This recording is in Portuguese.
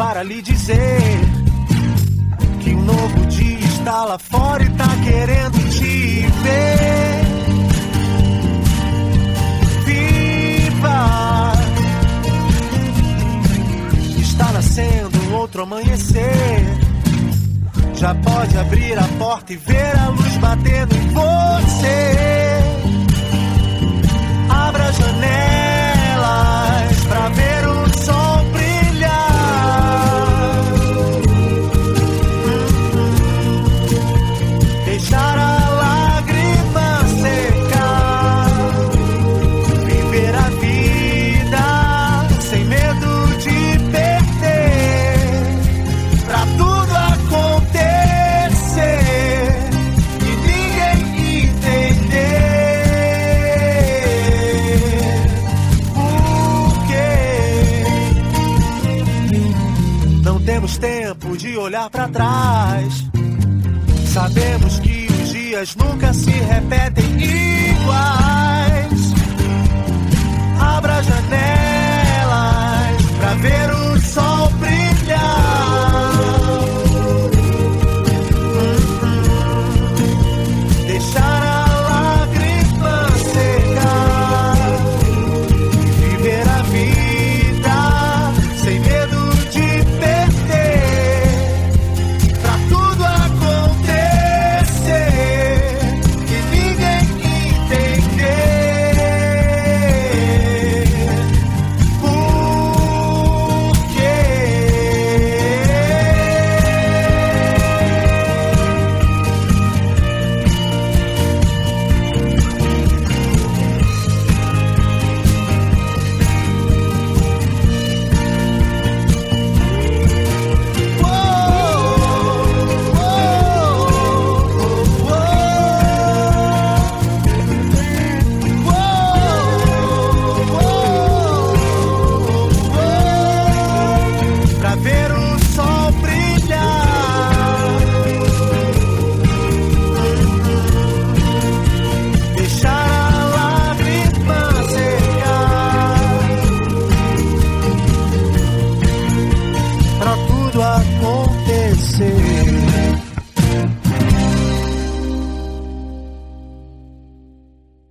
para lhe dizer que um novo dia está lá fora e tá querendo te ver. Viva! Está nascendo um outro amanhecer. Já pode abrir a porta e ver a luz batendo em você. Abra as janelas pra ver o sol brilhar. Deixar a lágrima secar. Viver a vida sem medo de perder. Pra tudo acontecer e ninguém entender por quê. Não temos tempo de olhar pra trás. Sabemos que os dias nunca se repetem iguais. Abra a janela.